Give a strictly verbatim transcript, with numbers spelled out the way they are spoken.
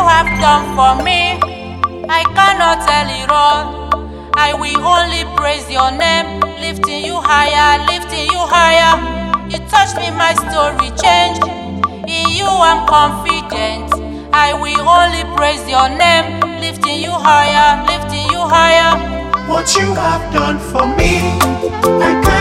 have done for me, I cannot tell it all. I will only praise your name, lifting you higher, lifting you higher. You touched me, my story changed. In you I'm confident. I will only praise your name, lifting you higher, lifting you higher. What you have done for me, I can't